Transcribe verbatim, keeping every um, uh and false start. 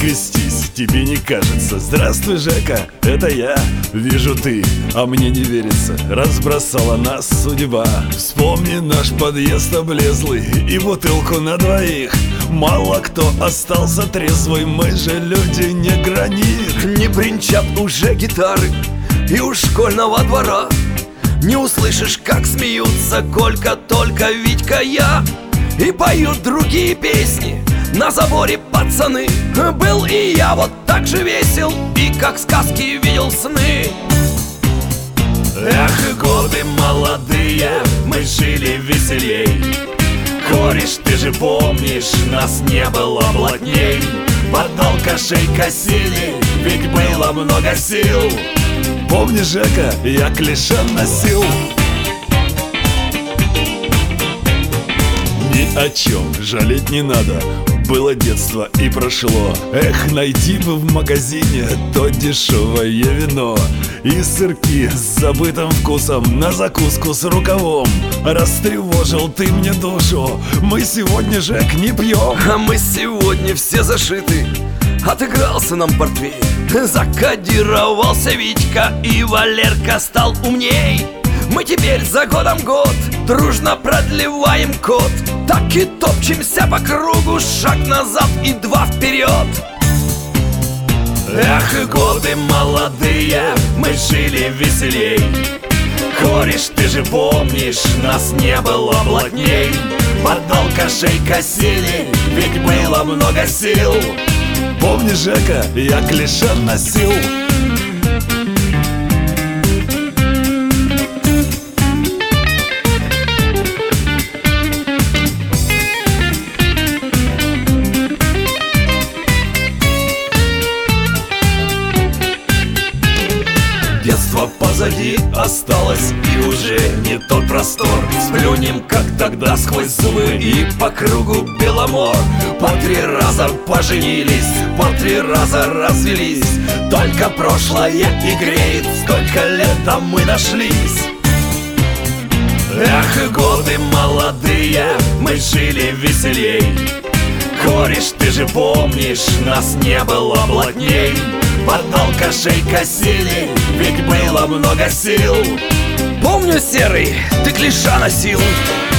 перекрестись, тебе не кажется? Здравствуй, Жека, это я. Вижу ты, а мне не верится. Разбросала нас судьба. Вспомни наш подъезд облезлый и бутылку на двоих. Мало кто остался трезвый, мы же люди не гранит. Не бренчат уже гитары и у школьного двора. Не услышишь, как смеются Колька, только Витька, я. И поют другие песни на заборе пацаны. Был и я вот так же весел, и как сказки видел сны. Эх, годы молодые, мы жили веселей. Кореш, ты же помнишь, нас не было плотней. Под алкашей косили, ведь было много сил. Помнишь, Жека, я клише носил. Ни о чем жалеть не надо, было детство и прошло. Эх, найти бы в магазине то дешевое вино и сырки с забытым вкусом на закуску с рукавом. Растревожил ты мне душу, мы сегодня, Жек, не пьем. А мы сегодня все зашиты, отыгрался нам портвейн. Закодировался Витька, и Валерка стал умней. Мы теперь за годом год дружно продлеваем код. Так и топчемся по кругу, шаг назад и два вперед. Эх, годы молодые, мы жили веселей. Кореш, ты же помнишь, нас не было плотней. Под алкашей косили, ведь было много сил. Помнишь, Жека, я клише носил. Детство позади осталось, и уже не тот простор. Сплюнем, как тогда, сквозь зубы, и по кругу Беломор. По три раза поженились, по три раза развелись. Только прошлое и греет, сколько лет там мы нашлись. Эх, годы молодые, мы жили веселей. Кореш, ты же помнишь, нас не было плотней. Под алкашей косили, ведь было много сил. Помню, Серый, ты клиша носил.